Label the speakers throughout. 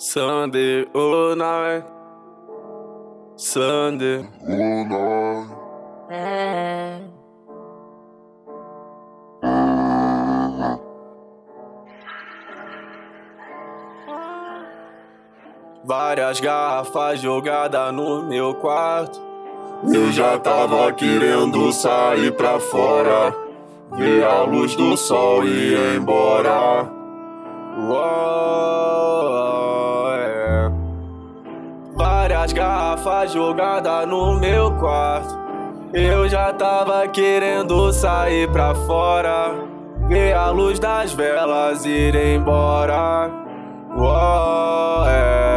Speaker 1: Sunday all night, Sunday all night. Várias garrafas jogadas no meu quarto. Eu já tava querendo sair pra fora, ver a luz do sol e ir embora. É. Várias garrafas jogadas no meu quarto. Eu já tava querendo sair pra fora, ver a luz das velas ir embora. É.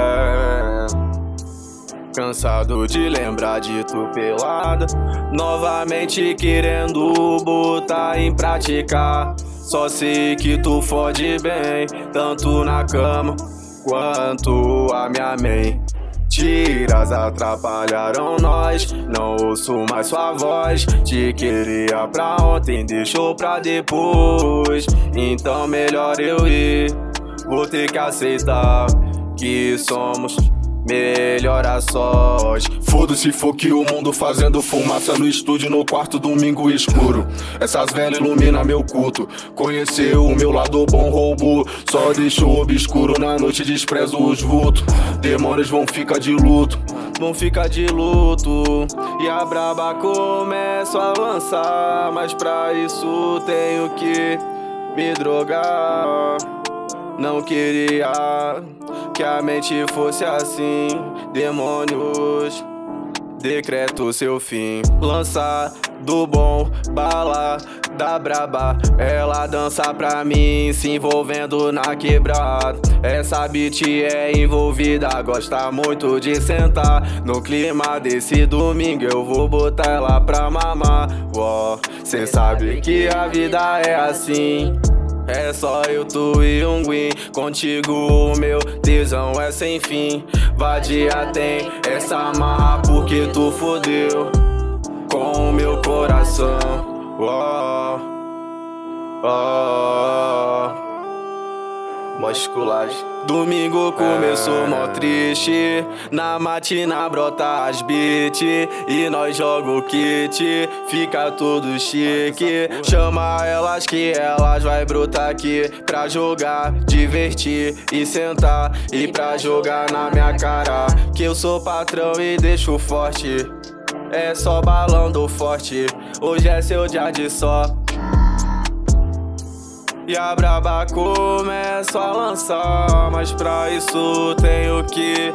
Speaker 1: Cansado de lembrar de tu pelada, novamente querendo botar em prática. Só sei que tu fode bem, tanto na cama quanto a minha mentiras atrapalharam nós. Não ouço mais sua voz, te queria pra ontem, deixou pra depois. Então melhor eu ir, vou ter que aceitar que somos melhor a sós. Foda-se foque o mundo fazendo fumaça no estúdio, no quarto, domingo escuro. Essas velas iluminam meu culto. Conhecer o meu lado bom, roubo só deixa o obscuro. Na noite desprezo os vultos. Demônios vão ficar de luto, vão ficar de luto. E a braba começa a lançar, mas pra isso tenho que me drogar. Não queria que a mente fosse assim. Demônios, decreto seu fim. Lançar do bom, bala da braba. Ela dança pra mim, se envolvendo na quebrada. Essa beat é envolvida, gosta muito de sentar. No clima desse domingo eu vou botar ela pra mamar. Cê sabe que a vida é assim. É só eu, tu e um Gwyn. Contigo o meu tesão é sem fim. Vadia tem essa marra porque tu fodeu com o meu coração. Musculagem. Domingo começou mó triste, na matina brota as beat e nós joga o kit, fica tudo chique. Chama elas que elas vai brotar aqui pra jogar, divertir e sentar. E pra jogar na minha cara que eu sou patrão e deixo forte. É só balão do forte, hoje é seu dia de sorte. E a braba começa a lançar, mas pra isso tenho que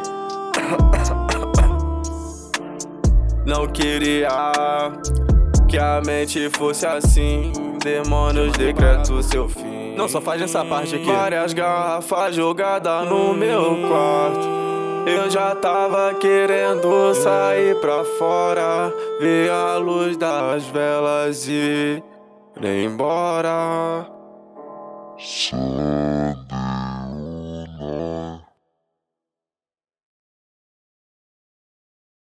Speaker 1: não queria que a mente fosse assim. Demônios, decreto seu fim.
Speaker 2: Não, só faz essa parte aqui.
Speaker 1: Várias garrafas jogadas no meu quarto. Eu já tava querendo sair pra fora, ver a luz das velas e ir embora.
Speaker 3: Sunday.